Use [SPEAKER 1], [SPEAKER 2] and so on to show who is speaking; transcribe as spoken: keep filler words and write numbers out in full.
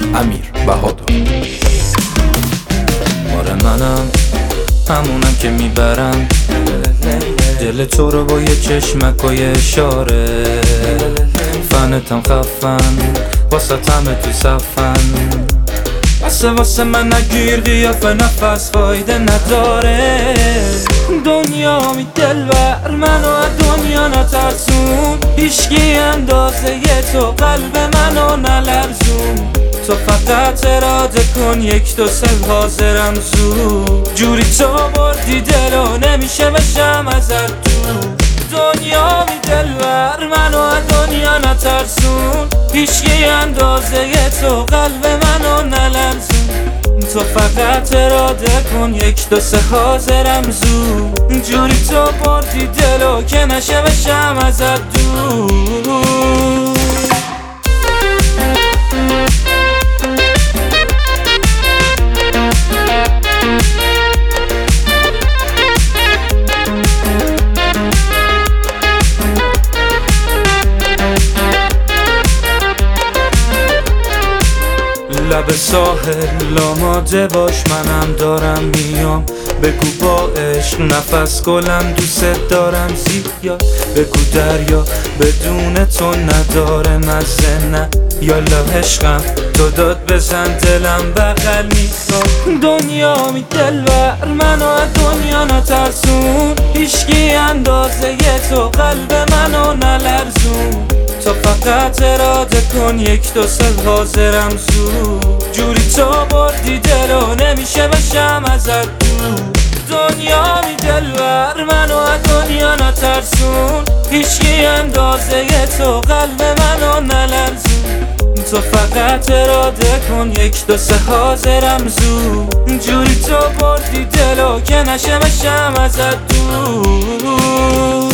[SPEAKER 1] امیر بهادر.
[SPEAKER 2] آره منم همونم که میبرم دل تو رو با یه چشمک و یه اشاره، فنتم خفن واسه همه تو صفن، واسه واسه من نگیر قیافه نفس فایده نداره. دنیا می دلبر منو از دنیا نترسون، هیچکی اندازه ی تو قلب منو نلرزون. تو فقط اراده کن یک دو سه حاضرم زود، جوری تو بردی دلو نمیشه بشم ازت دور. دنیا می دلبر منو از دنیا نترسون، هیچکی اندازه ی تو قلب منو نلرزون. تو فقط اراده کن یک دو سه حاضرم زود، جوری تو بردی دلو که نشه بشم ازت دور. لب ساحل آماده باش منم دارم میام، بگو با عشق نفس گلم دوست دارم زیاد، بگو دریا بدون تو نداره مزه نه، یالا عشقم تو داد بزن دلم بغل میخواد. دنیا می دلبر منو از دنیا نترسون، هیچکی اندازه ی تو قلب منو نلرزون. تو فقط اراده کن یک دو سه حاضرم زود، جوری تو بردی دلو نمیشه بشم ازت دور. دنیا می دلبر منو از دنیا نترسون، هیچکی اندازه ی تو قلب منو نلرزون. تو فقط اراده کن یک دو سه حاضرم زود، جوری تو بردی دلو که نشه بشم ازت دور.